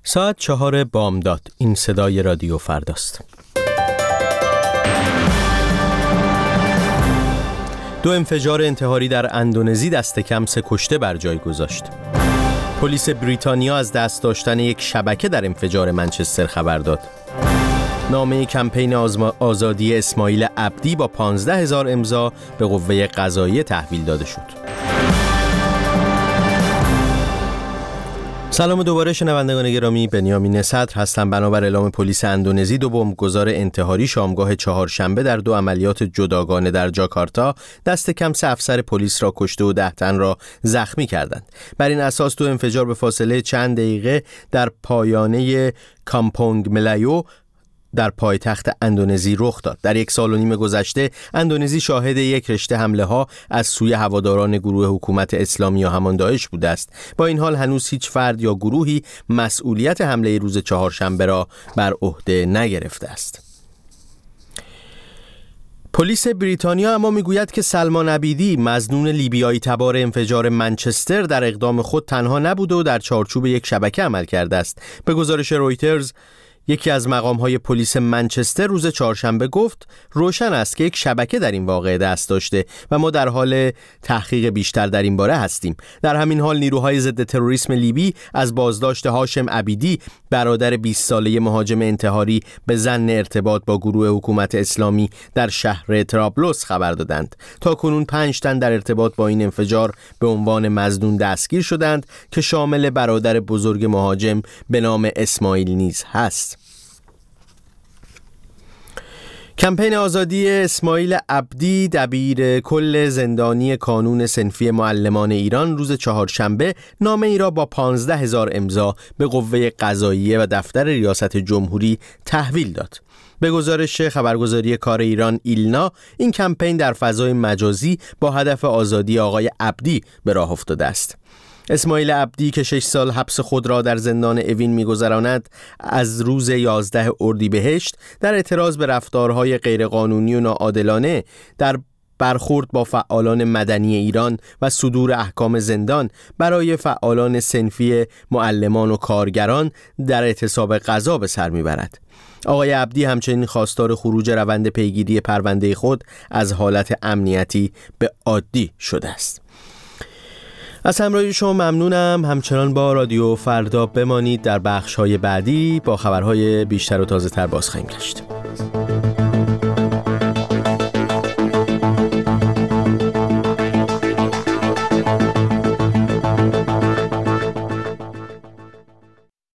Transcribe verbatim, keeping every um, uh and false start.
ساعت چهار بامداد. این صدای رادیو فرداست. دو انفجار انتحاری در اندونزی دست کم سه کشته بر جای گذاشت. پلیس بریتانیا از دست داشتن یک شبکه در انفجار منچستر خبر داد. نامه کمپین آزادی اسماعیل عبدی با پانزده هزار امضا به قوه قضاییه تحویل داده شد. سلام دوباره شنوندگان گرامی، بنیامین صدر هستم. بنابر اعلام پلیس اندونزی، دو بمبگذار انتحاری شامگاه چهارشنبه در دو عملیات جداگانه در جاکارتا دست کم سه افسر پلیس را کشته و ده تن را زخمی کردند. بر این اساس دو انفجار به فاصله چند دقیقه در پایانه کامپونگ ملایو در پایتخت اندونزی رخ داد. در یک سال و نیم گذشته اندونزی شاهد یک رشته حمله ها از سوی هواداران گروه حکومت اسلامی یا همان داعش بوده است. با این حال هنوز هیچ فرد یا گروهی مسئولیت حمله روز چهارشنبه را بر عهده نگرفته است. پلیس بریتانیا اما میگوید که سلمان عبیدی، مظنون لیبیایی تبار انفجار منچستر، در اقدام خود تنها نبود و در چارچوب یک شبکه عمل کرده است. به گزارش رویترز، یکی از مقام‌های پلیس منچستر روز چهارشنبه گفت روشن است که یک شبکه در این واقعه دست داشته و ما در حال تحقیق بیشتر در این باره هستیم. در همین حال نیروهای ضد تروریسم لیبی از بازداشت هاشم عبیدی، برادر بیست ساله مهاجم انتحاری به ظن ارتباط با گروه حکومت اسلامی در شهر طرابلس خبر دادند. تا کنون پنج تن در ارتباط با این انفجار به عنوان مظنون دستگیر شدند که شامل برادر بزرگ مهاجم به نام اسماعیل نیز هست. کمپین آزادی اسماعیل عبدی، دبیر کل زندانی کانون صنفی معلمان ایران، روز چهارشنبه نامه ای را با پانزده هزار امضا به قوه قضاییه و دفتر ریاست جمهوری تحویل داد. به گزارش خبرگزاری کار ایران ایلنا، این کمپین در فضای مجازی با هدف آزادی آقای عبدی به راه افتاده است. اسماعیل عبدی که شش سال حبس خود را در زندان اوین می‌گذراند، از روز یازده اردیبهشت در اعتراض به رفتارهای غیرقانونی و ناعادلانه در برخورد با فعالان مدنی ایران و صدور احکام زندان برای فعالان صنفی معلمان و کارگران در اعتصاب قضا به سر میبرد. آقای عبدی همچنین خواستار خروج روند پیگیری پرونده خود از حالت امنیتی به عادی شده است. از همراهی شما ممنونم. همچنان با رادیو فردا بمانید. در بخش‌های بعدی با خبرهای بیشتر و تازه‌تر باز خواهیم گشت.